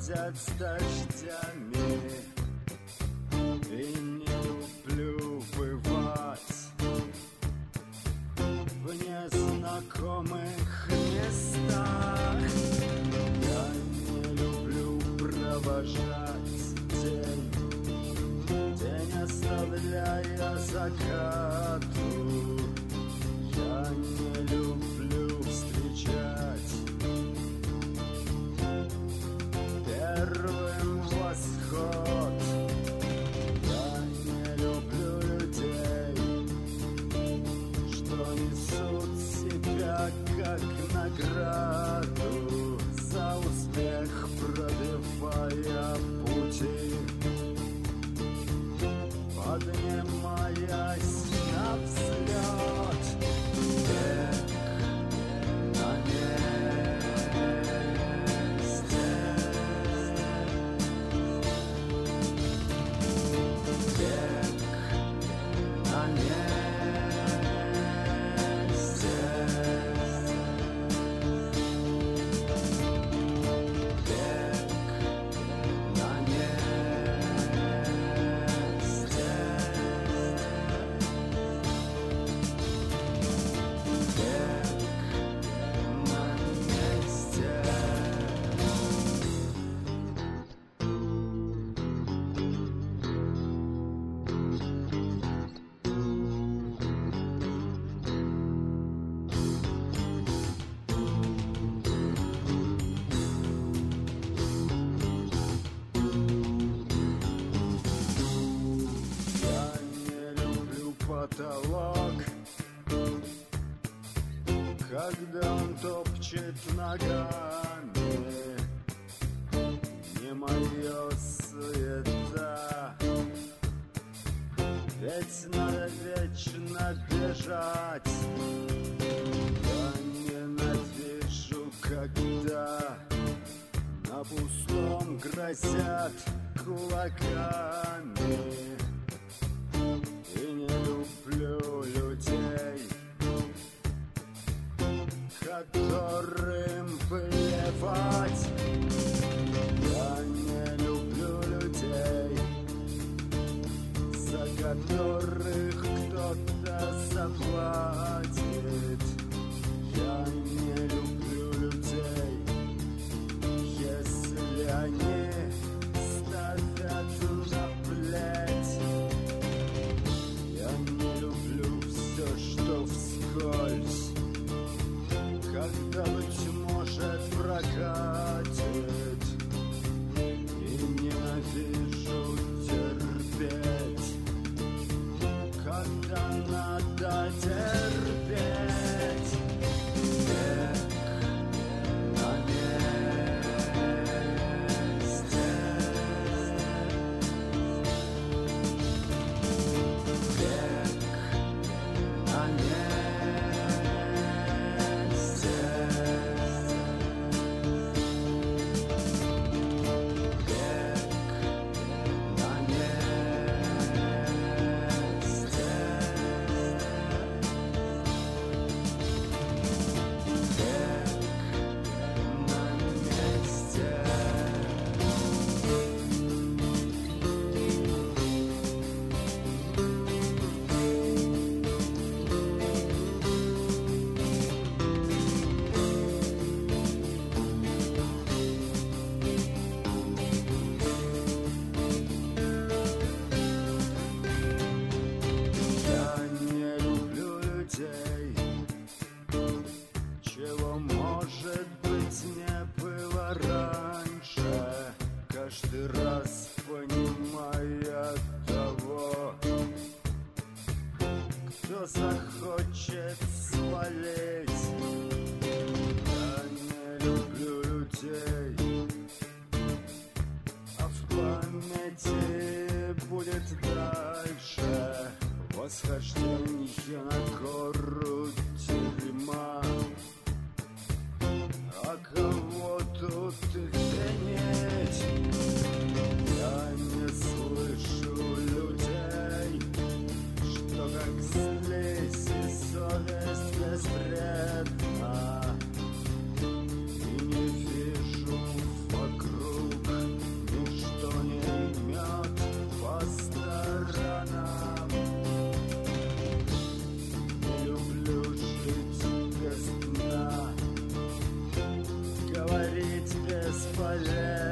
ходят с дождями. И не люблю бывать в незнакомых местах. Я не люблю провожать день, день оставляя закату. Я не люблю встречать первым восход. Я не люблю людей, что несут себя как награду за успех, пробивая пути, поднимаясь на взлет. Век на месте, век на месте, век на месте. Я не люблю потолок, когда он топчет ногами. Не моя суета, ведь надо вечно бежать. Я ненавижу, когда на пустом грозят кулаками. И не люблю людей, которым плевать. Я не люблю людей, за которых кто-то заплатит. Я не люблю людей, если они ставят на плеть. Я не люблю все, что вскользь, когда, быть может, прокатит. И ненавижу терпеть, когда надо терпеть. Век на месте, век на месте, век на месте, век на месте. Я не люблю людей, чего, может быть, не было раньше. Каждый раз понимая того, кто захочет свалить. Я не люблю людей, а в памяти будет дальше восхождение на гору тюрьма. А кого тут винить? Я не слышу людей, что как слизь и совесть безвредна. И не вижу вокруг поля.